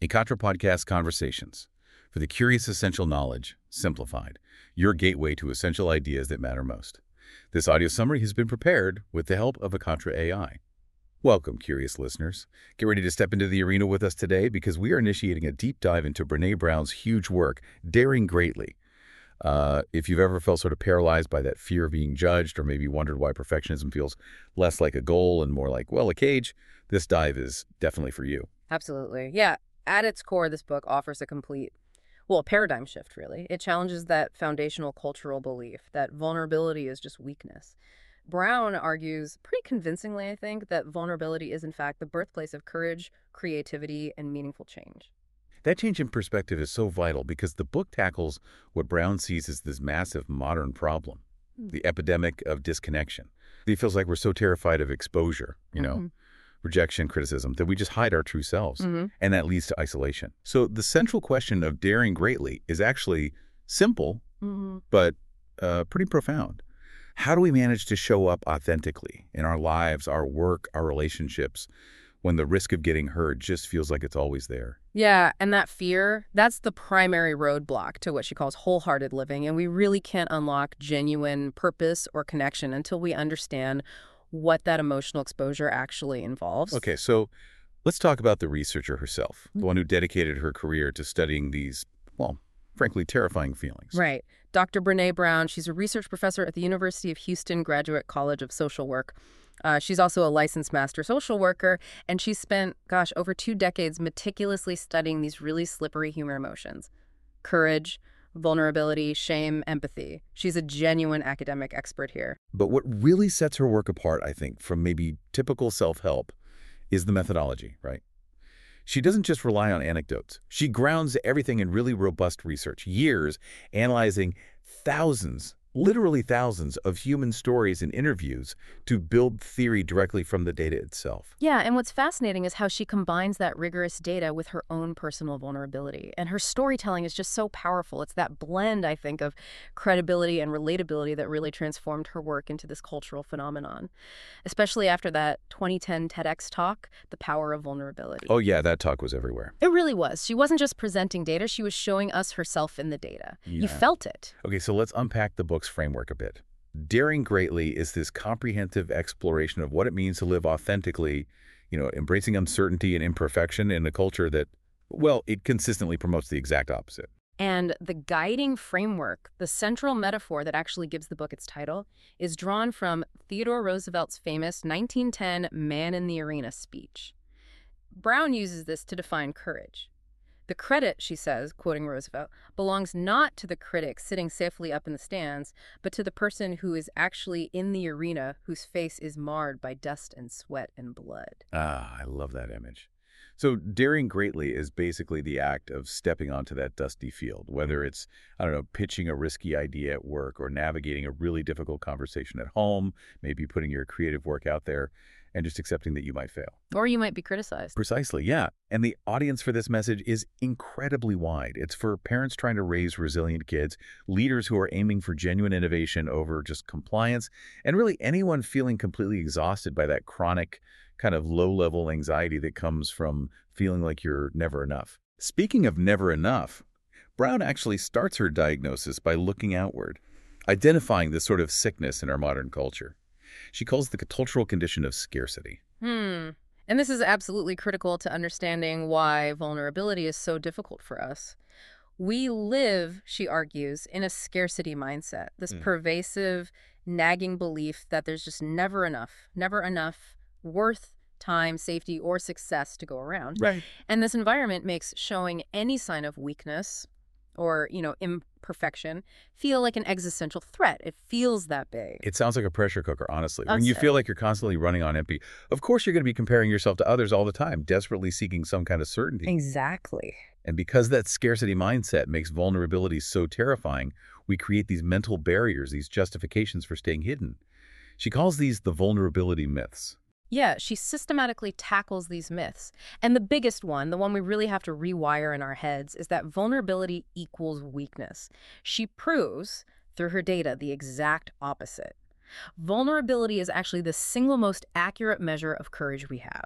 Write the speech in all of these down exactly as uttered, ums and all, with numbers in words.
Ekatra Podcast Conversations, for the curious essential knowledge, simplified, your gateway to essential ideas that matter most. This audio summary has been prepared with the help of Ekatra A I. Welcome, curious listeners. Get ready to step into the arena with us today because we are initiating a deep dive into Brené Brown's huge work, Daring Greatly. Uh, if you've ever felt sort of paralyzed by that fear of being judged or maybe wondered why perfectionism feels less like a goal and more like, well, a cage, this dive is definitely for you. Absolutely. Yeah. At its core, this book offers a complete, well, a paradigm shift, really. It challenges that foundational cultural belief that vulnerability is just weakness. Brown argues pretty convincingly, I think, that vulnerability is, in fact, the birthplace of courage, creativity, and meaningful change. That change in perspective is so vital because the book tackles what Brown sees as this massive modern problem, Mm. the epidemic of disconnection. It feels like we're so terrified of exposure, you know, Mm-hmm. rejection, criticism, that we just hide our true selves, Mm-hmm. and that leads to isolation. So the central question of Daring Greatly is actually simple, Mm-hmm. but uh, pretty profound. How do we manage to show up authentically in our lives, our work, our relationships, when the risk of getting hurt just feels like it's always there? Yeah, and that fear, that's the primary roadblock to what she calls wholehearted living, and we really can't unlock genuine purpose or connection until we understand what that emotional exposure actually involves. Okay, so let's talk about the researcher herself, the one who dedicated her career to studying these, well, frankly, terrifying feelings. Right. Doctor Brené Brown, she's a research professor at the University of Houston Graduate College of Social Work. Uh, she's also a licensed master social worker, and she's spent, gosh, over two decades meticulously studying these really slippery human emotions: courage, vulnerability, shame, empathy. She's a genuine academic expert here. But what really sets her work apart, I think, from maybe typical self-help is the methodology, right? She doesn't just rely on anecdotes. She grounds everything in really robust research, years analyzing thousands, literally thousands of human stories and interviews to build theory directly from the data itself. Yeah, and what's fascinating is how she combines that rigorous data with her own personal vulnerability. And her storytelling is just so powerful. It's that blend, I think, of credibility and relatability that really transformed her work into this cultural phenomenon, especially after that twenty ten TEDx talk, The Power of Vulnerability. Oh yeah, that talk was everywhere. It really was. She wasn't just presenting data, she was showing us herself in the data. Yeah. You felt it. Okay, so let's unpack the book's framework a bit. Daring Greatly is this comprehensive exploration of what it means to live authentically, you know, embracing uncertainty and imperfection in a culture that, well, it consistently promotes the exact opposite. And the guiding framework, the central metaphor that actually gives the book its title, is drawn from Theodore Roosevelt's famous nineteen ten Man in the Arena speech. Brown uses this to define courage. The credit, she says, quoting Roosevelt, belongs not to the critic sitting safely up in the stands, but to the person who is actually in the arena, whose face is marred by dust and sweat and blood. Ah, I love that image. So Daring Greatly is basically the act of stepping onto that dusty field, whether it's, I don't know, pitching a risky idea at work or navigating a really difficult conversation at home, maybe putting your creative work out there and just accepting that you might fail. Or you might be criticized. Precisely, yeah. And the audience for this message is incredibly wide. It's for parents trying to raise resilient kids, leaders who are aiming for genuine innovation over just compliance, and really anyone feeling completely exhausted by that chronic kind of low-level anxiety that comes from feeling like you're never enough. Speaking of never enough, Brown actually starts her diagnosis by looking outward, identifying this sort of sickness in our modern culture. She calls the cultural condition of scarcity. Hmm. And this is absolutely critical to understanding why vulnerability is so difficult for us. We live, she argues, in a scarcity mindset, this Mm. pervasive, nagging belief that there's just never enough, never enough worth, time, safety, or success to go around. Right. And this environment makes showing any sign of weakness or, you know, imperfection feel like an existential threat. It feels that big. It sounds like a pressure cooker, honestly. When That's you it. feel like you're constantly running on empty, of course you're going to be comparing yourself to others all the time, desperately seeking some kind of certainty. Exactly. And because that scarcity mindset makes vulnerability so terrifying, we create these mental barriers, these justifications for staying hidden. She calls these the vulnerability myths. Yeah, she systematically tackles these myths. And the biggest one, the one we really have to rewire in our heads, is that vulnerability equals weakness. She proves, through her data, the exact opposite. Vulnerability is actually the single most accurate measure of courage we have.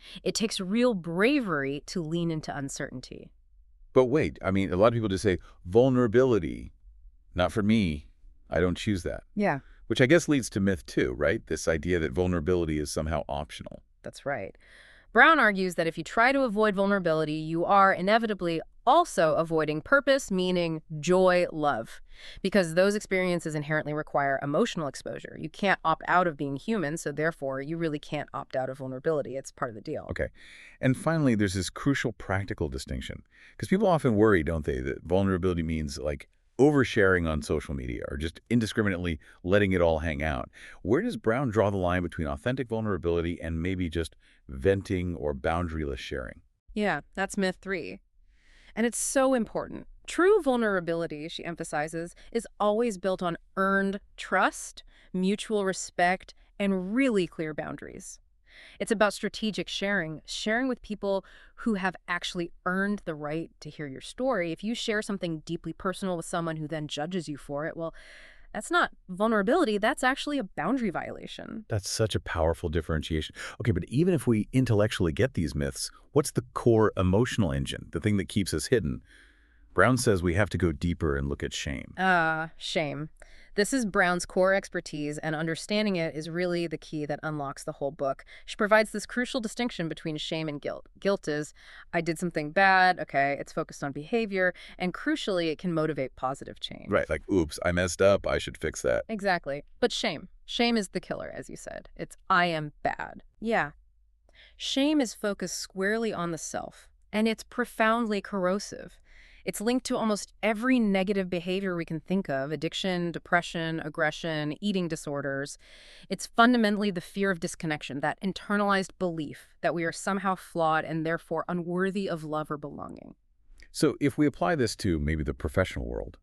It takes real bravery to lean into uncertainty. But wait, I mean, a lot of people just say vulnerability. Not for me. I don't choose that. Yeah. Which I guess leads to myth too, right? This idea that vulnerability is somehow optional. That's right. Brown argues that if you try to avoid vulnerability, you are inevitably also avoiding purpose, meaning joy, love, because those experiences inherently require emotional exposure. You can't opt out of being human, so therefore you really can't opt out of vulnerability. It's part of the deal. Okay. And finally, there's this crucial practical distinction. Because people often worry, don't they, that vulnerability means like oversharing on social media or just indiscriminately letting it all hang out. Where does Brown draw the line between authentic vulnerability and maybe just venting or boundaryless sharing? Yeah, that's myth three. And it's so important. True vulnerability, she emphasizes, is always built on earned trust, mutual respect, and really clear boundaries. It's about strategic sharing, sharing with people who have actually earned the right to hear your story. If you share something deeply personal with someone who then judges you for it, well, that's not vulnerability. That's actually a boundary violation. That's such a powerful differentiation. Okay, but even if we intellectually get these myths, what's the core emotional engine, the thing that keeps us hidden? Brown says we have to go deeper and look at shame. Ah, uh, shame. This is Brown's core expertise, and understanding it is really the key that unlocks the whole book. She provides this crucial distinction between shame and guilt. Guilt is, I did something bad, okay, it's focused on behavior, and crucially, it can motivate positive change. Right, like, oops, I messed up, I should fix that. Exactly. But shame. Shame is the killer, as you said. It's, I am bad. Yeah. Shame is focused squarely on the self, and it's profoundly corrosive. It's linked to almost every negative behavior we can think of: addiction, depression, aggression, eating disorders. It's fundamentally the fear of disconnection, that internalized belief that we are somehow flawed and therefore unworthy of love or belonging. So if we apply this to maybe the professional world,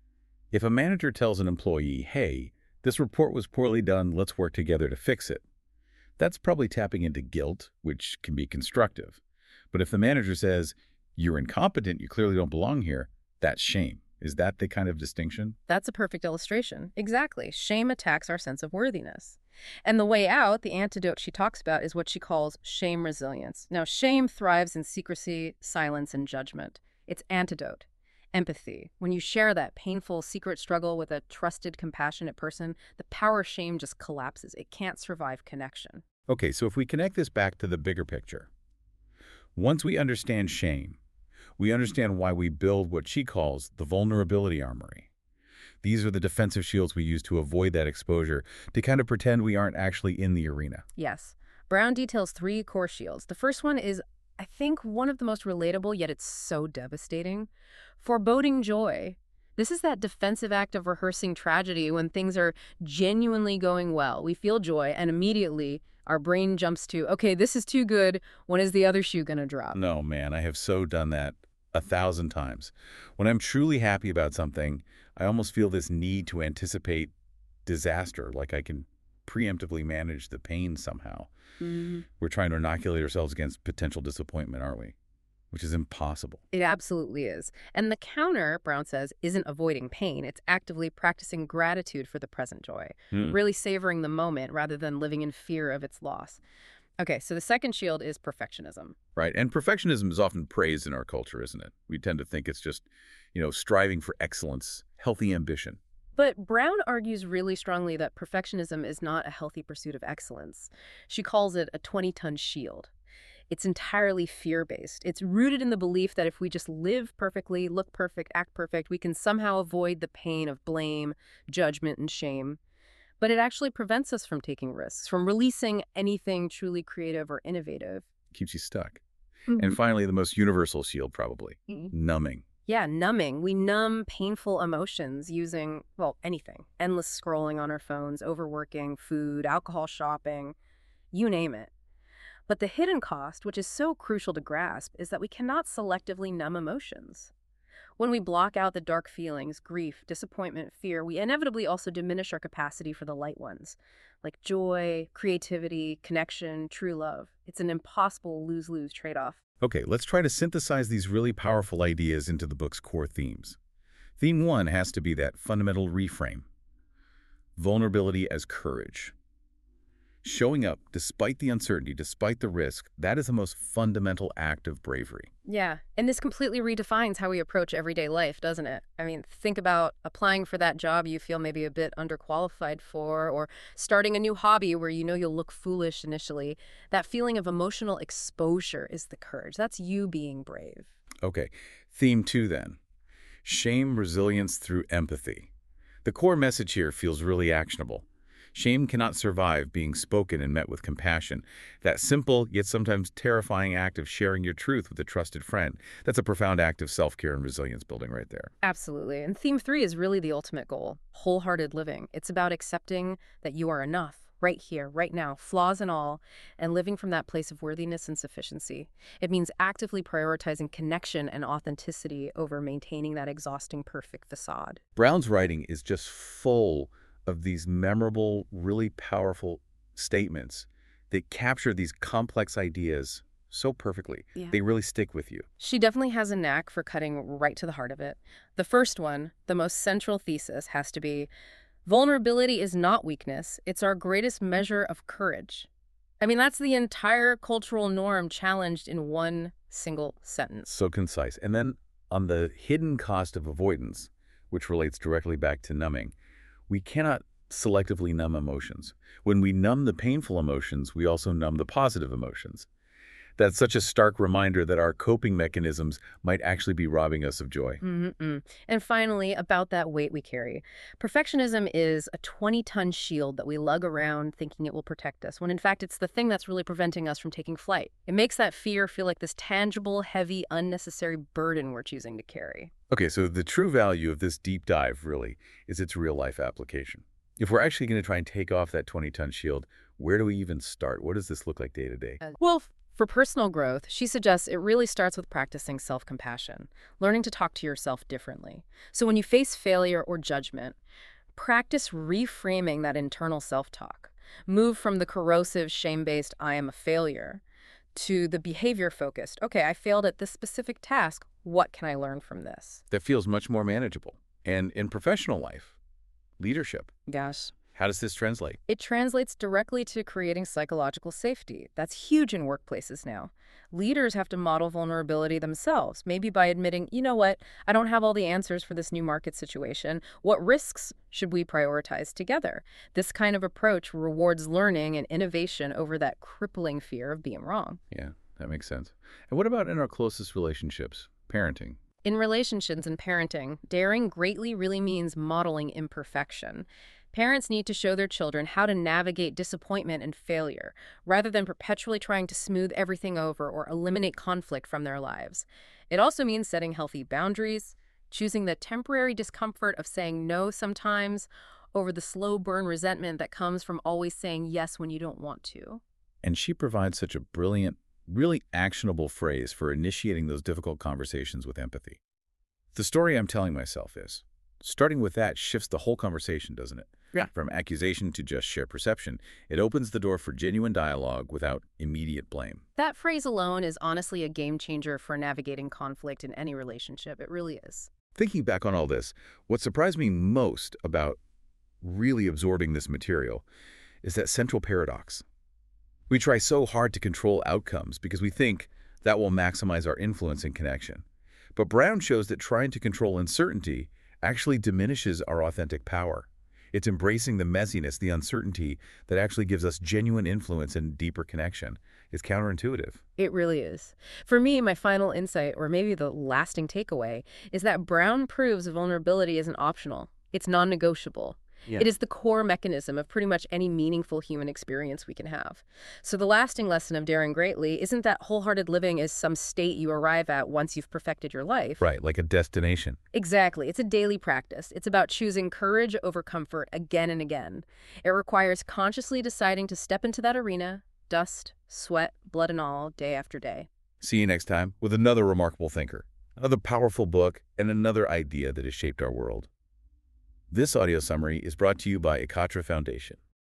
if a manager tells an employee, hey, this report was poorly done, let's work together to fix it, that's probably tapping into guilt, which can be constructive. But if the manager says, you're incompetent, you clearly don't belong here, that's shame. Is that the kind of distinction? That's a perfect illustration. Exactly. Shame attacks our sense of worthiness. And the way out, the antidote she talks about, is what she calls shame resilience. Now, shame thrives in secrecy, silence, and judgment. Its antidote, empathy. When you share that painful secret struggle with a trusted, compassionate person, the power of shame just collapses. It can't survive connection. Okay, so if we connect this back to the bigger picture, once we understand shame, we understand why we build what she calls the vulnerability armory. These are the defensive shields we use to avoid that exposure, to kind of pretend we aren't actually in the arena. Yes. Brown details three core shields. The first one is, I think, one of the most relatable, yet it's so devastating. Foreboding joy. This is that defensive act of rehearsing tragedy when things are genuinely going well. We feel joy, and immediately our brain jumps to, okay, this is too good. When is the other shoe going to drop? No, man, I have so done that a thousand times. When I'm truly happy about something, I almost feel this need to anticipate disaster, like I can preemptively manage the pain somehow. Mm-hmm. We're trying to inoculate ourselves against potential disappointment, aren't we? Which is impossible. It absolutely is. And the counter, Brown says, isn't avoiding pain. It's actively practicing gratitude for the present joy, Hmm. really savoring the moment rather than living in fear of its loss. Okay, so the second shield is perfectionism. Right. And perfectionism is often praised in our culture, isn't it? We tend to think it's just, you know, striving for excellence, healthy ambition. But Brown argues really strongly that perfectionism is not a healthy pursuit of excellence. She calls it a twenty-ton shield. It's entirely fear-based. It's rooted in the belief that if we just live perfectly, look perfect, act perfect, we can somehow avoid the pain of blame, judgment, and shame. But it actually prevents us from taking risks, from releasing anything truly creative or innovative. Keeps you stuck. Mm-hmm. And finally, the most universal shield, probably, Mm-hmm. numbing. Yeah, numbing. We numb painful emotions using, well, anything. Endless scrolling on our phones, overworking, food, alcohol shopping, you name it. But the hidden cost, which is so crucial to grasp, is that we cannot selectively numb emotions. When we block out the dark feelings, grief, disappointment, fear, we inevitably also diminish our capacity for the light ones, like joy, creativity, connection, true love. It's an impossible lose-lose trade-off. Okay, let's try to synthesize these really powerful ideas into the book's core themes. Theme one has to be that fundamental reframe. Vulnerability as courage. Showing up despite the uncertainty, despite the risk, that is the most fundamental act of bravery. Yeah, and this completely redefines how we approach everyday life, doesn't it? I mean, think about applying for that job you feel maybe a bit underqualified for, or starting a new hobby where you know you'll look foolish initially. That feeling of emotional exposure is the courage. That's you being brave. Okay, theme two then. Shame resilience through empathy. The core message here feels really actionable. Shame cannot survive being spoken and met with compassion. That simple, yet sometimes terrifying act of sharing your truth with a trusted friend, that's a profound act of self-care and resilience building right there. Absolutely. And theme three is really the ultimate goal, wholehearted living. It's about accepting that you are enough, right here, right now, flaws and all, and living from that place of worthiness and sufficiency. It means actively prioritizing connection and authenticity over maintaining that exhausting perfect facade. Brown's writing is just full of these memorable, really powerful statements that capture these complex ideas so perfectly. Yeah. They really stick with you. She definitely has a knack for cutting right to the heart of it. The first one, the most central thesis, has to be vulnerability is not weakness. It's our greatest measure of courage. I mean, that's the entire cultural norm challenged in one single sentence. So concise. And then on the hidden cost of avoidance, which relates directly back to numbing, we cannot selectively numb emotions. When we numb the painful emotions, we also numb the positive emotions. That's such a stark reminder that our coping mechanisms might actually be robbing us of joy. Mm-mm. And finally, about that weight we carry. Perfectionism is a twenty-ton shield that we lug around thinking it will protect us, when in fact it's the thing that's really preventing us from taking flight. It makes that fear feel like this tangible, heavy, unnecessary burden we're choosing to carry. Okay, so the true value of this deep dive, really, is its real-life application. If we're actually going to try and take off that twenty-ton shield, where do we even start? What does this look like day to day? Well, for personal growth, she suggests it really starts with practicing self-compassion, learning to talk to yourself differently. So when you face failure or judgment, practice reframing that internal self-talk. Move from the corrosive, shame-based, I am a failure, to the behavior-focused, okay, I failed at this specific task. What can I learn from this? That feels much more manageable. And in professional life, leadership, Gosh. how does this translate? It translates directly to creating psychological safety. That's huge in workplaces now. Leaders have to model vulnerability themselves, maybe by admitting, you know what, I don't have all the answers for this new market situation. What risks should we prioritize together? This kind of approach rewards learning and innovation over that crippling fear of being wrong. Yeah, that makes sense. And what about in our closest relationships? Parenting. In relationships and parenting, daring greatly really means modeling imperfection. Parents need to show their children how to navigate disappointment and failure, rather than perpetually trying to smooth everything over or eliminate conflict from their lives. It also means setting healthy boundaries, choosing the temporary discomfort of saying no sometimes over the slow burn resentment that comes from always saying yes when you don't want to. And she provides such a brilliant, really actionable phrase for initiating those difficult conversations with empathy. The story I'm telling myself is, starting with that shifts the whole conversation, doesn't it? Yeah. From accusation to just shared perception, it opens the door for genuine dialogue without immediate blame. That phrase alone is honestly a game changer for navigating conflict in any relationship. It really is. Thinking back on all this, what surprised me most about really absorbing this material is that central paradox. We try so hard to control outcomes because we think that will maximize our influence and connection. But Brown shows that trying to control uncertainty actually diminishes our authentic power. It's embracing the messiness, the uncertainty that actually gives us genuine influence and deeper connection. It's counterintuitive. It really is. For me, my final insight, or maybe the lasting takeaway, is that Brown proves vulnerability isn't optional. It's non-negotiable. Yeah. It is the core mechanism of pretty much any meaningful human experience we can have. So the lasting lesson of Daring Greatly isn't that wholehearted living is some state you arrive at once you've perfected your life. Right, like a destination. Exactly. It's a daily practice. It's about choosing courage over comfort again and again. It requires consciously deciding to step into that arena, dust, sweat, blood and all, day after day. See you next time with another remarkable thinker, another powerful book, and another idea that has shaped our world. This audio summary is brought to you by Ekatra Foundation.